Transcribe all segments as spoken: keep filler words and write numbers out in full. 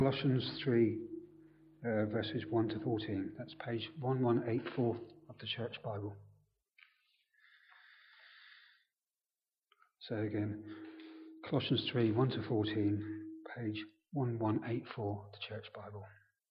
Colossians three, uh, verses one to fourteen. That's page one one eight four of the Church Bible. So again, Colossians three, one to fourteen, page one one eight four of the Church Bible.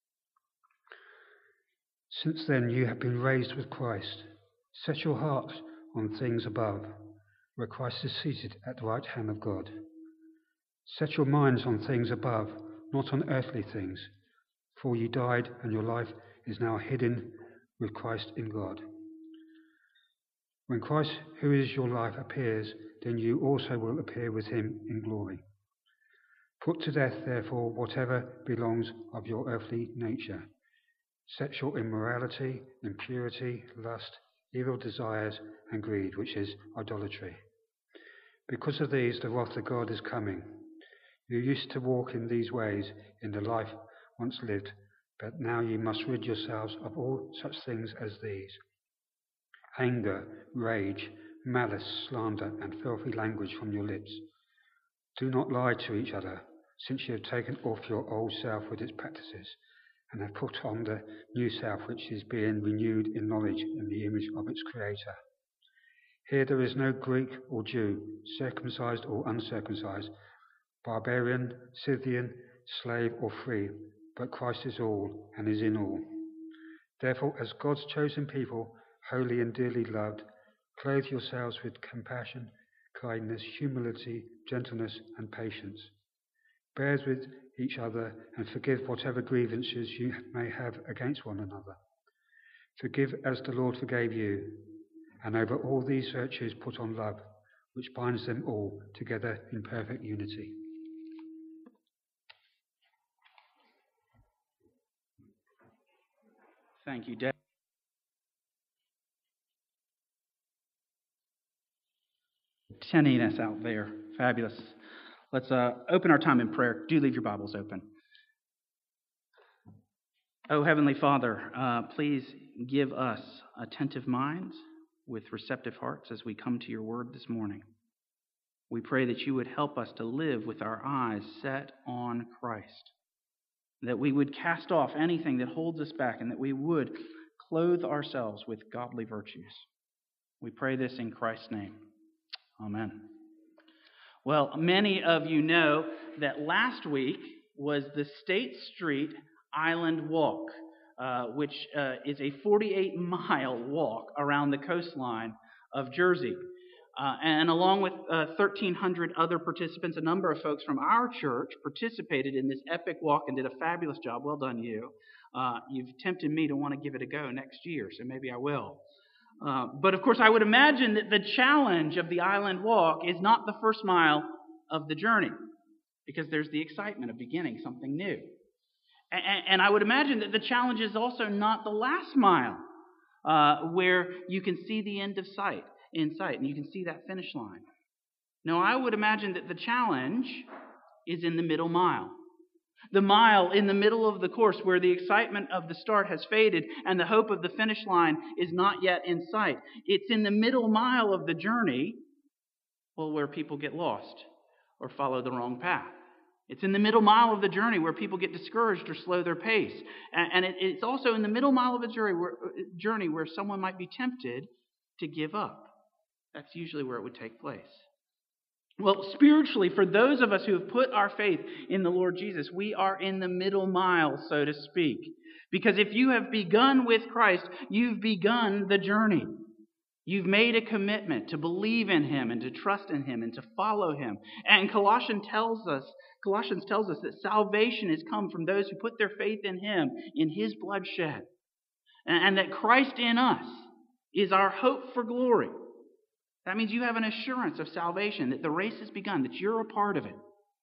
Since then you have been raised with Christ. Set your hearts on things above, where Christ is seated at the right hand of God. Set your minds on things above, not on earthly things, for you died and your life is now hidden with Christ in God. When Christ, who is your life, appears, then you also will appear with him in glory. Put to death, therefore, whatever belongs of your earthly nature. Sexual immorality, impurity, lust, evil desires, and greed, which is idolatry. Because of these, the wrath of God is coming. You used to walk in these ways in the life once lived, but now you must rid yourselves of all such things as these: anger, rage, malice, slander, and filthy language from your lips. Do not lie to each other, since you have taken off your old self with its practices, and have put on the new self, which is being renewed in knowledge in the image of its Creator. Here there is no Greek or Jew, circumcised or uncircumcised, barbarian, Scythian, slave or free, but Christ is all and is in all. Therefore, as God's chosen people, holy and dearly loved, clothe yourselves with compassion, kindness, humility, gentleness, and patience. Bear with each other and forgive whatever grievances you may have against one another. Forgive as the Lord forgave you, and over all these virtues put on love, which binds them all together in perfect unity. Thank you, Dave. Sending us out there. Fabulous. Let's uh, open our time in prayer. Do leave your Bibles open. Oh, Heavenly Father, uh, please give us attentive minds with receptive hearts as we come to your word this morning. We pray that you would help us to live with our eyes set on Christ, that we would cast off anything that holds us back, and that we would clothe ourselves with godly virtues. We pray this in Christ's name. Amen. Well, many of you know that last week was the State Street Island Walk, uh, which uh, is a forty-eight mile walk around the coastline of Jersey. Uh, and along with uh, thirteen hundred other participants, a number of folks from our church participated in this epic walk and did a fabulous job. Well done, you. Uh, you've tempted me to want to give it a go next year, so maybe I will. Uh, but of course, I would imagine that the challenge of the island walk is not the first mile of the journey, because there's the excitement of beginning something new. And, and I would imagine that the challenge is also not the last mile, uh, where you can see the end of sight. in sight, and you can see that finish line. No, I would imagine that the challenge is in the middle mile. The mile in the middle of the course where the excitement of the start has faded and the hope of the finish line is not yet in sight. It's in the middle mile of the journey, well, where people get lost or follow the wrong path. It's in the middle mile of the journey where people get discouraged or slow their pace. And it's also in the middle mile of a journey where someone might be tempted to give up. That's usually where it would take place. Well, spiritually, for those of us who have put our faith in the Lord Jesus, we are in the middle mile, so to speak. Because if you have begun with Christ, you've begun the journey. You've made a commitment to believe in Him and to trust in Him and to follow Him. And Colossians tells us, Colossians tells us that salvation has come from those who put their faith in Him, in His blood shed. And that Christ in us is our hope for glory. That means you have an assurance of salvation, that the race has begun, that you're a part of it.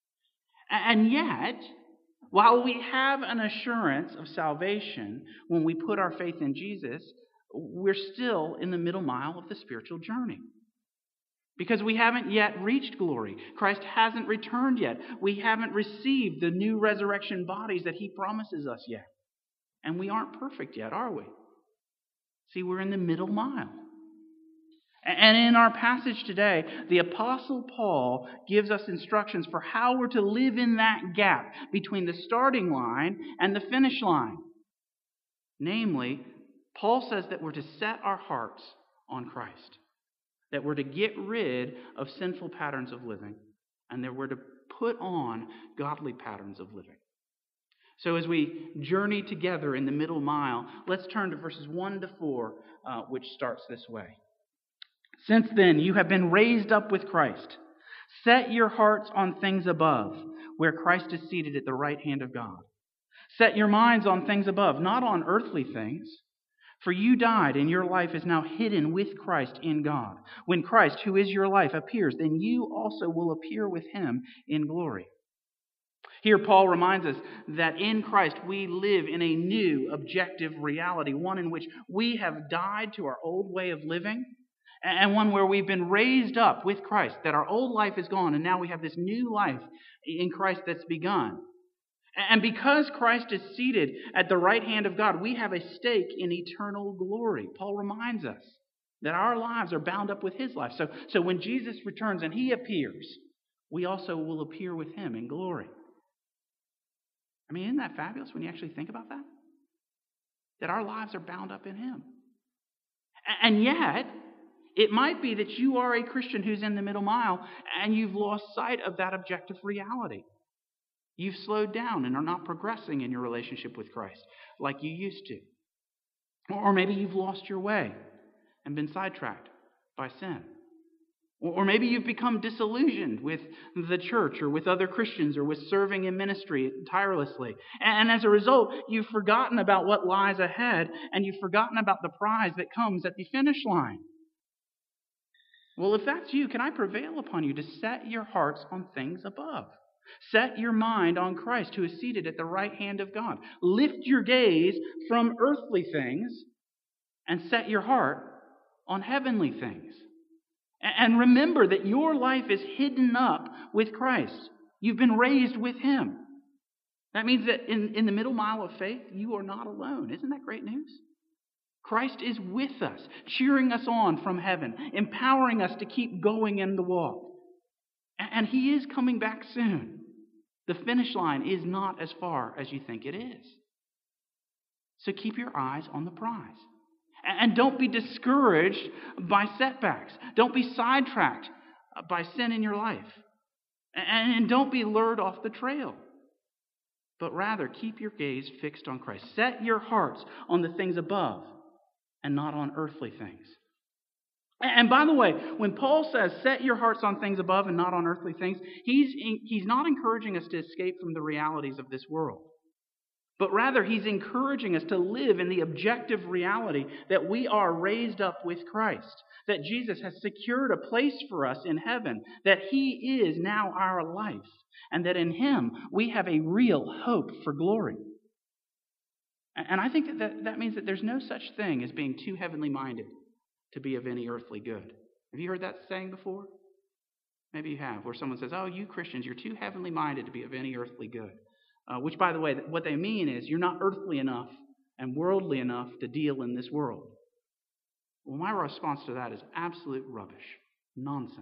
And yet, while we have an assurance of salvation when we put our faith in Jesus, we're still in the middle mile of the spiritual journey. Because we haven't yet reached glory. Christ hasn't returned yet. We haven't received the new resurrection bodies that He promises us yet. And we aren't perfect yet, are we? See, we're in the middle mile. And in our passage today, the Apostle Paul gives us instructions for how we're to live in that gap between the starting line and the finish line. Namely, Paul says that we're to set our hearts on Christ, that we're to get rid of sinful patterns of living, and that we're to put on godly patterns of living. So as we journey together in the middle mile, let's turn to verses one to four, uh, which starts this way. Since then, you have been raised up with Christ. Set your hearts on things above, where Christ is seated at the right hand of God. Set your minds on things above, not on earthly things. For you died, and your life is now hidden with Christ in God. When Christ, who is your life, appears, then you also will appear with him in glory. Here, Paul reminds us that in Christ we live in a new objective reality, one in which we have died to our old way of living, and one where we've been raised up with Christ, that our old life is gone, and now we have this new life in Christ that's begun. And because Christ is seated at the right hand of God, we have a stake in eternal glory. Paul reminds us that our lives are bound up with his life. So, so when Jesus returns and he appears, we also will appear with him in glory. I mean, isn't that fabulous when you actually think about that? That our lives are bound up in him. And yet, it might be that you are a Christian who's in the middle mile and you've lost sight of that objective reality. You've slowed down and are not progressing in your relationship with Christ like you used to. Or maybe you've lost your way and been sidetracked by sin. Or maybe you've become disillusioned with the church or with other Christians or with serving in ministry tirelessly. And as a result, you've forgotten about what lies ahead and you've forgotten about the prize that comes at the finish line. Well, if that's you, can I prevail upon you to set your hearts on things above? Set your mind on Christ, who is seated at the right hand of God. Lift your gaze from earthly things and set your heart on heavenly things. And remember that your life is hidden up with Christ. You've been raised with him. That means that in, in the middle mile of faith, you are not alone. Isn't that great news? Christ is with us, cheering us on from heaven, empowering us to keep going in the walk. And he is coming back soon. The finish line is not as far as you think it is. So keep your eyes on the prize. And don't be discouraged by setbacks. Don't be sidetracked by sin in your life. And don't be lured off the trail. But rather, keep your gaze fixed on Christ. Set your hearts on the things above and not on earthly things. And by the way, when Paul says, set your hearts on things above and not on earthly things, he's, he's not encouraging us to escape from the realities of this world. But rather, he's encouraging us to live in the objective reality that we are raised up with Christ, that Jesus has secured a place for us in heaven, that he is now our life, and that in him we have a real hope for glory. And I think that that, that means that there's no such thing as being too heavenly minded to be of any earthly good. Have you heard that saying before? Maybe you have, where someone says, oh, you Christians, you're too heavenly minded to be of any earthly good. Uh, which, by the way, what they mean is you're not earthly enough and worldly enough to deal in this world. Well, my response to that is absolute rubbish. Nonsense.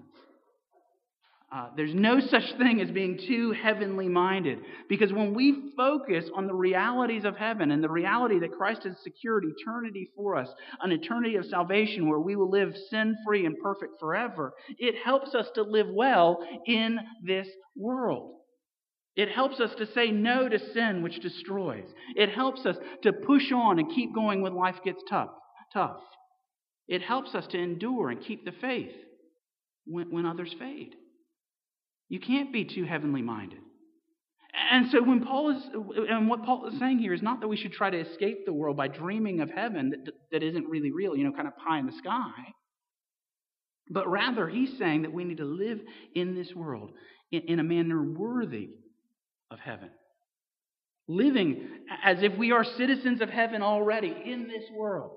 Uh, there's no such thing as being too heavenly minded, because when we focus on the realities of heaven and the reality that Christ has secured eternity for us, an eternity of salvation where we will live sin-free and perfect forever, it helps us to live well in this world. It helps us to say no to sin, which destroys. It helps us to push on and keep going when life gets tough. tough. It helps us to endure and keep the faith when, when others fade. You can't be too heavenly minded. And so when Paul is, and what Paul is saying here is not that we should try to escape the world by dreaming of heaven that, that isn't really real, you know, kind of pie in the sky. But rather, he's saying that we need to live in this world in, in a manner worthy of heaven. Living as if we are citizens of heaven already in this world.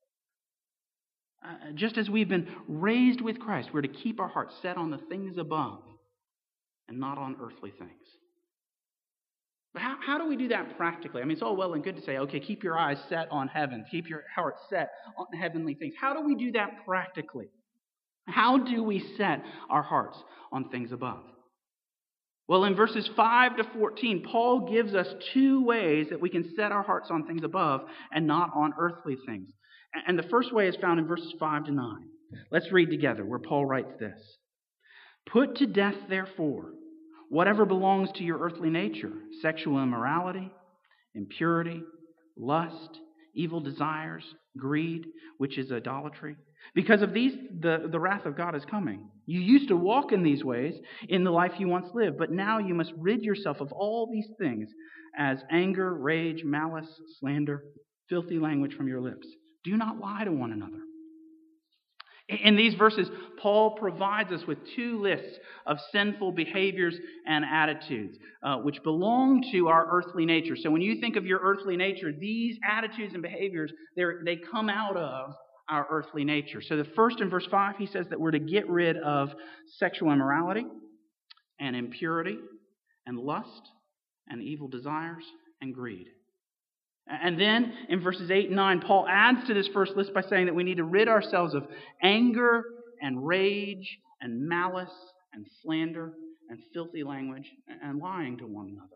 Uh, just as we've been raised with Christ, we're to keep our hearts set on the things above and not on earthly things. But how, how do we do that practically? I mean, it's all well and good to say, okay, keep your eyes set on heaven. Keep your heart set on heavenly things. How do we do that practically? How do we set our hearts on things above? Well, in verses five to fourteen, Paul gives us two ways that we can set our hearts on things above and not on earthly things. And the first way is found in verses five to nine. Let's read together where Paul writes this. Put to death, therefore, whatever belongs to your earthly nature, sexual immorality, impurity, lust, evil desires, greed, which is idolatry. Because of these, the, the wrath of God is coming. You used to walk in these ways in the life you once lived, but now you must rid yourself of all these things as anger, rage, malice, slander, filthy language from your lips. Do not lie to one another. In these verses, Paul provides us with two lists of sinful behaviors and attitudes, uh, which belong to our earthly nature. So when you think of your earthly nature, these attitudes and behaviors, they come out of our earthly nature. So the first in verse five, he says that we're to get rid of sexual immorality and impurity and lust and evil desires and greed. And then in verses eight and nine, Paul adds to this first list by saying that we need to rid ourselves of anger and rage and malice and slander and filthy language and lying to one another.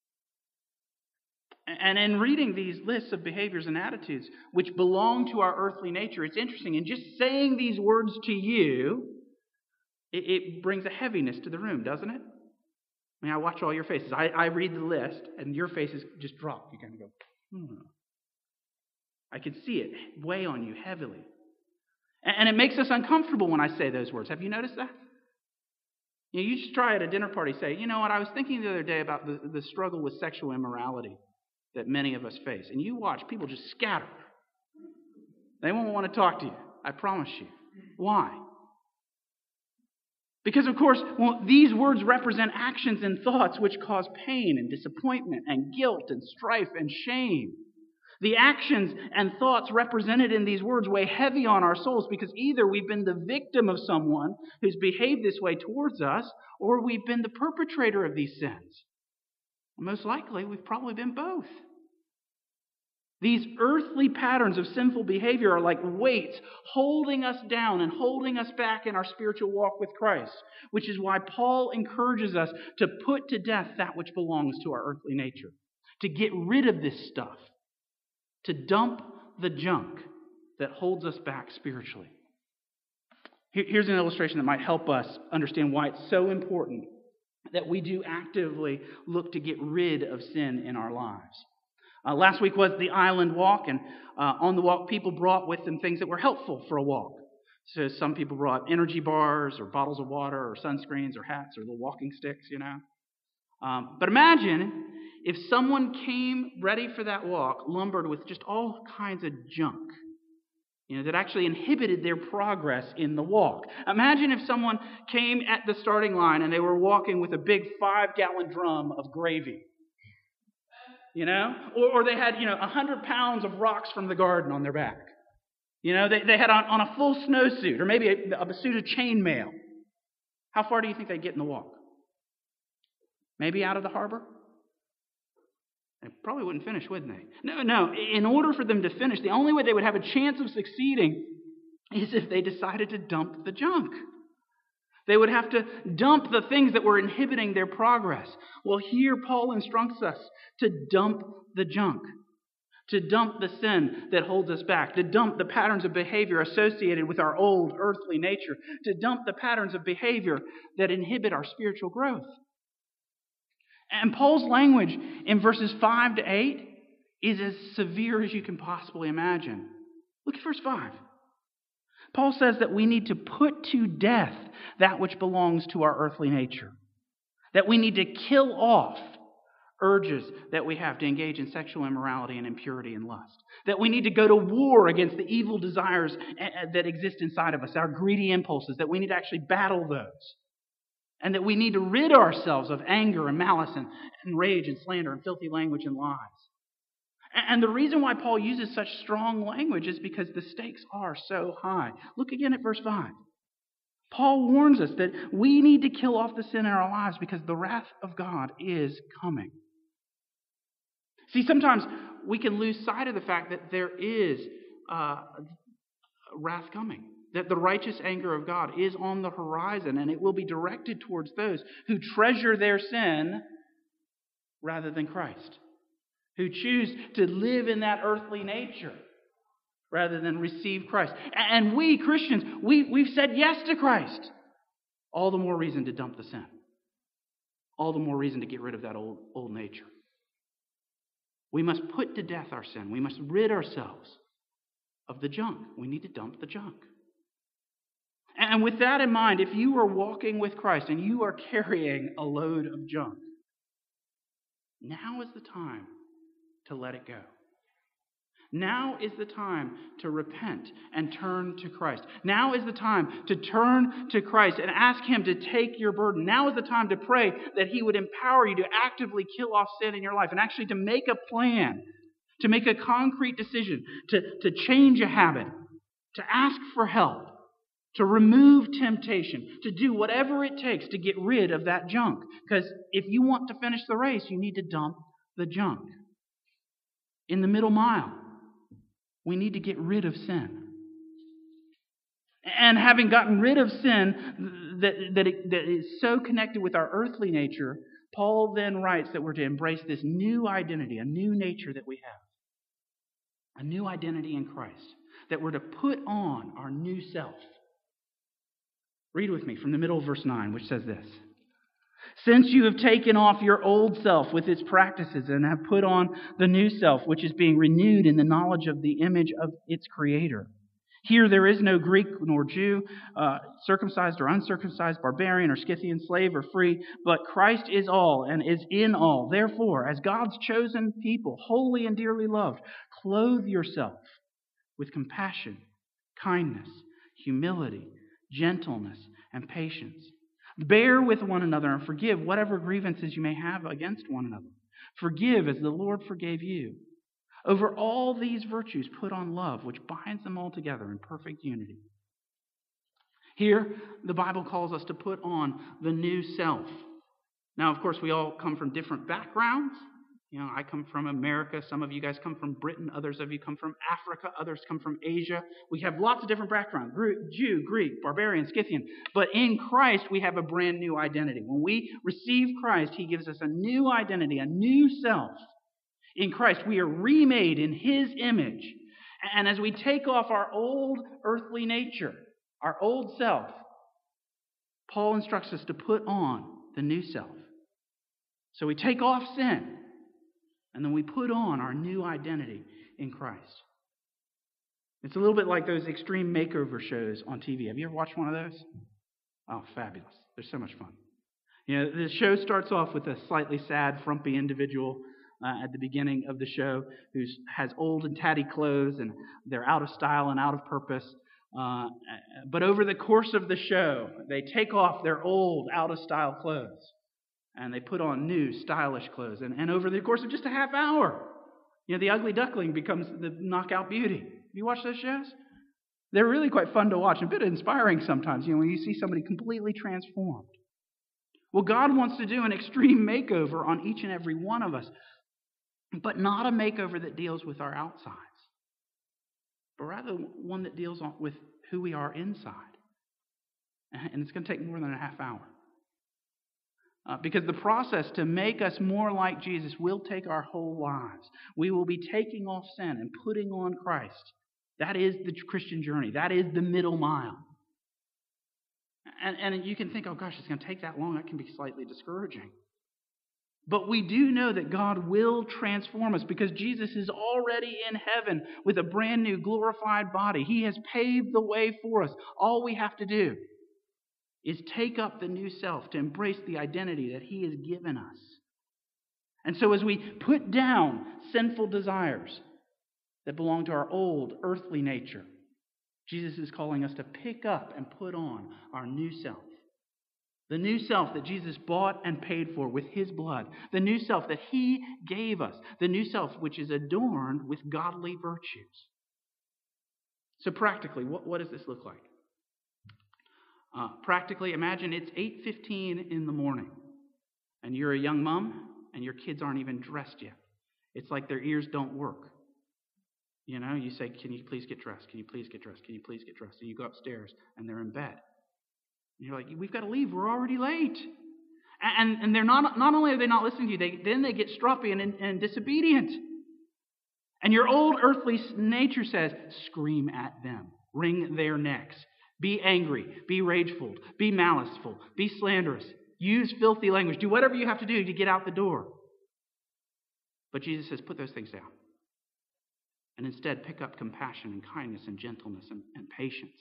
And in reading these lists of behaviors and attitudes which belong to our earthly nature, it's interesting. In just saying these words to you, it, it brings a heaviness to the room, doesn't it? I mean, I watch all your faces. I, I read the list, and your faces just drop. You kind of go, hmm. I can see it weigh on you heavily. And, and it makes us uncomfortable when I say those words. Have you noticed that? You know, you just try at a dinner party, say, you know what, I was thinking the other day about the, the struggle with sexual immorality that many of us face. And you watch people just scatter. They won't want to talk to you. I promise you. Why? Because, of course, well, these words represent actions and thoughts which cause pain and disappointment and guilt and strife and shame. The actions and thoughts represented in these words weigh heavy on our souls because either we've been the victim of someone who's behaved this way towards us, or we've been the perpetrator of these sins. Most likely, we've probably been both. These earthly patterns of sinful behavior are like weights holding us down and holding us back in our spiritual walk with Christ, which is why Paul encourages us to put to death that which belongs to our earthly nature, to get rid of this stuff, to dump the junk that holds us back spiritually. Here's an illustration that might help us understand why it's so important that we do actively look to get rid of sin in our lives. Uh, last week was the island walk, and uh, on the walk, people brought with them things that were helpful for a walk. So some people brought energy bars or bottles of water or sunscreens or hats or little walking sticks, you know. Um, but imagine if someone came ready for that walk, lumbered with just all kinds of junk, you know, that actually inhibited their progress in the walk. Imagine if someone came at the starting line and they were walking with a big five-gallon drum of gravy. You know, or, or they had, you know, one hundred pounds of rocks from the garden on their back. You know, they, they had on, on a full snowsuit or maybe a, a suit of chainmail. How far do you think they'd get in the walk? Maybe out of the harbor? They probably wouldn't finish, wouldn't they? No, no. In order for them to finish, the only way they would have a chance of succeeding is if they decided to dump the junk. They would have to dump the things that were inhibiting their progress. Well, here Paul instructs us to dump the junk, to dump the sin that holds us back, to dump the patterns of behavior associated with our old earthly nature, to dump the patterns of behavior that inhibit our spiritual growth. And Paul's language in verses five to eight is as severe as you can possibly imagine. Look at verse five. Paul says that we need to put to death that which belongs to our earthly nature. That we need to kill off urges that we have to engage in sexual immorality and impurity and lust. That we need to go to war against the evil desires that exist inside of us, our greedy impulses, that we need to actually battle those. And that we need to rid ourselves of anger and malice and, and rage and slander and filthy language and lies. And the reason why Paul uses such strong language is because the stakes are so high. Look again at verse five. Paul warns us that we need to kill off the sin in our lives because the wrath of God is coming. See, sometimes we can lose sight of the fact that there is uh, wrath coming. that the righteous anger of God is on the horizon, and it will be directed towards those who treasure their sin rather than Christ, who choose to live in that earthly nature rather than receive Christ. And we, Christians, we, we've said yes to Christ. All the more reason to dump the sin. All the more reason to get rid of that old, old nature. We must put to death our sin. We must rid ourselves of the junk. We need to dump the junk. And with that in mind, if you are walking with Christ and you are carrying a load of junk, now is the time to let it go. Now is the time to repent and turn to Christ. Now is the time to turn to Christ and ask Him to take your burden. Now is the time to pray that He would empower you to actively kill off sin in your life and actually to make a plan, to make a concrete decision, to, to change a habit, to ask for help, to remove temptation, to do whatever it takes to get rid of that junk. Because if you want to finish the race, you need to dump the junk. In the middle mile, we need to get rid of sin. And having gotten rid of sin that, that, it, that is so connected with our earthly nature, Paul then writes that we're to embrace this new identity, a new nature that we have. A new identity in Christ. That we're to put on our new self. Read with me from the middle of verse nine, which says this. Since you have taken off your old self with its practices and have put on the new self, which is being renewed in the knowledge of the image of its Creator. Here there is no Greek nor Jew, uh, circumcised or uncircumcised, barbarian or Scythian, slave or free, but Christ is all and is in all. Therefore, as God's chosen people, holy and dearly loved, clothe yourself with compassion, kindness, humility, gentleness, and patience. Bear with one another and forgive whatever grievances you may have against one another. Forgive as the Lord forgave you. Over all these virtues put on love, which binds them all together in perfect unity. Here, the Bible calls us to put on the new self. Now, of course, we all come from different backgrounds. You know, I come from America. Some of you guys come from Britain. Others of you come from Africa. Others come from Asia. We have lots of different backgrounds. Jew, Greek, barbarian, Scythian. But in Christ, we have a brand new identity. When we receive Christ, He gives us a new identity, a new self. In Christ, we are remade in His image. And as we take off our old earthly nature, our old self, Paul instructs us to put on the new self. So we take off sin. And then we put on our new identity in Christ. It's a little bit like those extreme makeover shows on T V. Have you ever watched one of those? Oh, fabulous. They're so much fun. You know, the show starts off with a slightly sad, frumpy individual uh, at the beginning of the show who has old and tatty clothes and they're out of style and out of purpose. Uh, but over the course of the show, they take off their old, out-of-style clothes. And they put on new, stylish clothes. And, and over the course of just a half hour, you know, the ugly duckling becomes the knockout beauty. Have you watched those shows? They're really quite fun to watch and a bit inspiring sometimes, you know, when you see somebody completely transformed. Well, God wants to do an extreme makeover on each and every one of us, but not a makeover that deals with our outsides, but rather one that deals with who we are inside. And it's going to take more than a half hour. Uh, because the process to make us more like Jesus will take our whole lives. We will be taking off sin and putting on Christ. That is the Christian journey. That is the middle mile. And, and you can think, oh gosh, it's going to take that long. That can be slightly discouraging. But we do know that God will transform us because Jesus is already in heaven with a brand new glorified body. He has paved the way for us. All we have to do is take up the new self to embrace the identity that He has given us. And so as we put down sinful desires that belong to our old earthly nature, Jesus is calling us to pick up and put on our new self. The new self that Jesus bought and paid for with His blood. The new self that He gave us. The new self which is adorned with godly virtues. So practically, what, what does this look like? Uh, practically, imagine it's eight fifteen in the morning, and you're a young mom, and your kids aren't even dressed yet. It's like their ears don't work. You know, you say, can you please get dressed? Can you please get dressed? Can you please get dressed? And you go upstairs, and they're in bed. And you're like, we've got to leave. We're already late. And, and they're not, not only are they not listening to you, they, then they get stroppy and, and disobedient. And your old earthly nature says, scream at them. Wring their necks. Be angry. Be rageful. Be maliceful. Be slanderous. Use filthy language. Do whatever you have to do to get out the door. But Jesus says, put those things down. And instead, pick up compassion and kindness and gentleness and, and patience.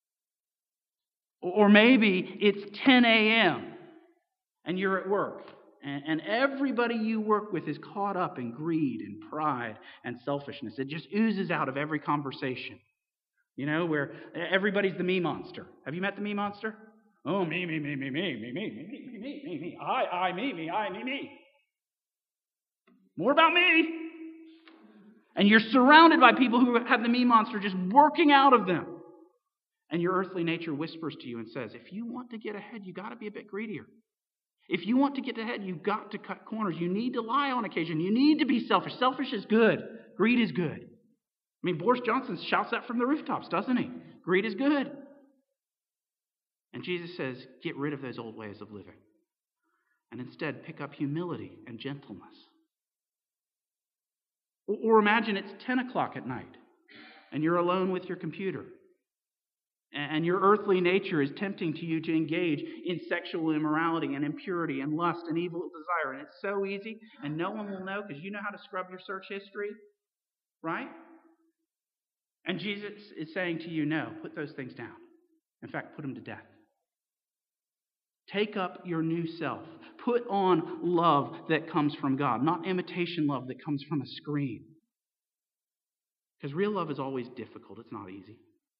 Or maybe it's ten a.m. and you're at work. And, and everybody you work with is caught up in greed and pride and selfishness. It just oozes out of every conversation. You know, where everybody's the me monster. Have you met the me monster? Oh, me, me, me, me, me, me, me, me, me, me, me, me, I, I, me, me, I, me, me. More about me. And you're surrounded by people who have the me monster just working out of them. And your earthly nature whispers to you and says, if you want to get ahead, you got to be a bit greedier. If you want to get ahead, you've got to cut corners. You need to lie on occasion. You need to be selfish. Selfish is good. Greed is good. I mean, Boris Johnson shouts that from the rooftops, doesn't he? Greed is good. And Jesus says, get rid of those old ways of living. And instead, pick up humility and gentleness. Or imagine it's ten o'clock at night, and you're alone with your computer. And your earthly nature is tempting to you to engage in sexual immorality and impurity and lust and evil desire. And it's so easy, and no one will know because you know how to scrub your search history, right? And Jesus is saying to you, no, put those things down. In fact, put them to death. Take up your new self. Put on love that comes from God, not imitation love that comes from a screen. Because real love is always difficult. It's not easy.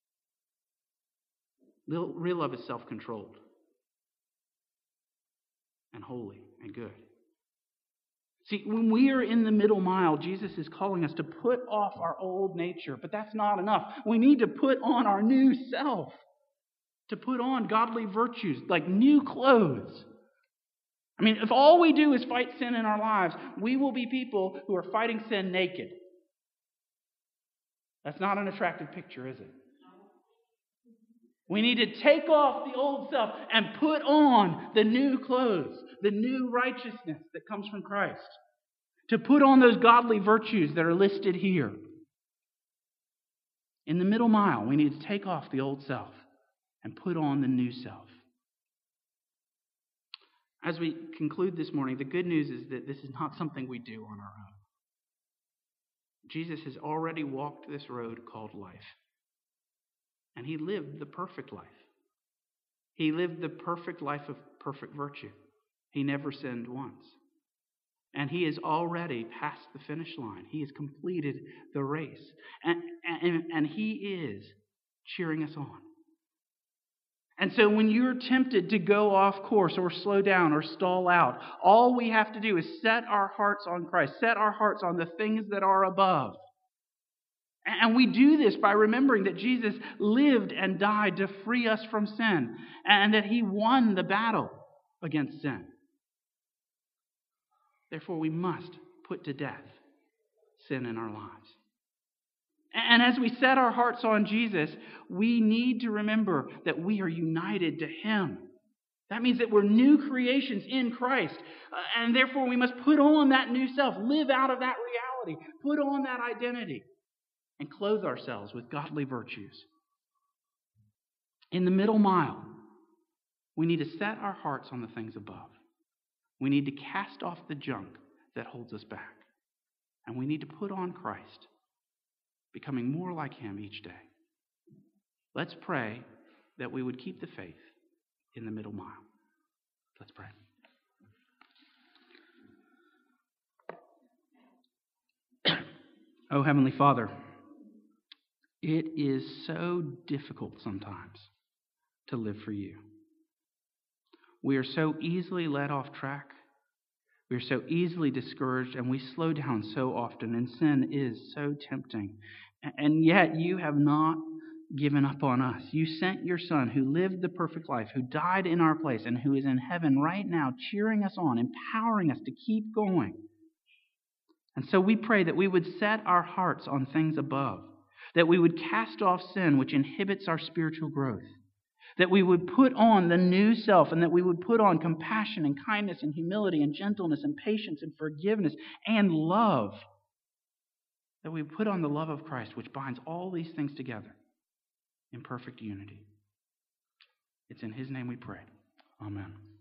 Real love is self-controlled and holy and good. See, when we are in the middle mile, Jesus is calling us to put off our old nature, but that's not enough. We need to put on our new self, to put on godly virtues, like new clothes. I mean, if all we do is fight sin in our lives, we will be people who are fighting sin naked. That's not an attractive picture, is it? We need to take off the old self and put on the new clothes, the new righteousness that comes from Christ. To put on those godly virtues that are listed here. In the middle mile, we need to take off the old self and put on the new self. As we conclude this morning, the good news is that this is not something we do on our own. Jesus has already walked this road called life. And he lived the perfect life. He lived the perfect life of perfect virtue. He never sinned once. And he has already passed the finish line. He has completed the race. And, and, and he is cheering us on. And so when you're tempted to go off course or slow down or stall out, all we have to do is set our hearts on Christ. Set our hearts on the things that are above. And we do this by remembering that Jesus lived and died to free us from sin, and that he won the battle against sin. Therefore, we must put to death sin in our lives. And as we set our hearts on Jesus, we need to remember that we are united to him. That means that we're new creations in Christ, and therefore we must put on that new self, live out of that reality, put on that identity. And clothe ourselves with godly virtues. In the middle mile, we need to set our hearts on the things above. We need to cast off the junk that holds us back. And we need to put on Christ, becoming more like him each day. Let's pray that we would keep the faith in the middle mile. Let's pray. Oh, Heavenly Father, it is so difficult sometimes to live for you. We are so easily led off track. We are so easily discouraged, and we slow down so often, and sin is so tempting. And yet you have not given up on us. You sent your Son who lived the perfect life, who died in our place, and who is in heaven right now, cheering us on, empowering us to keep going. And so we pray that we would set our hearts on things above, that we would cast off sin which inhibits our spiritual growth, that we would put on the new self, and that we would put on compassion and kindness and humility and gentleness and patience and forgiveness and love, that we put on the love of Christ, which binds all these things together in perfect unity. It's in His name we pray. Amen.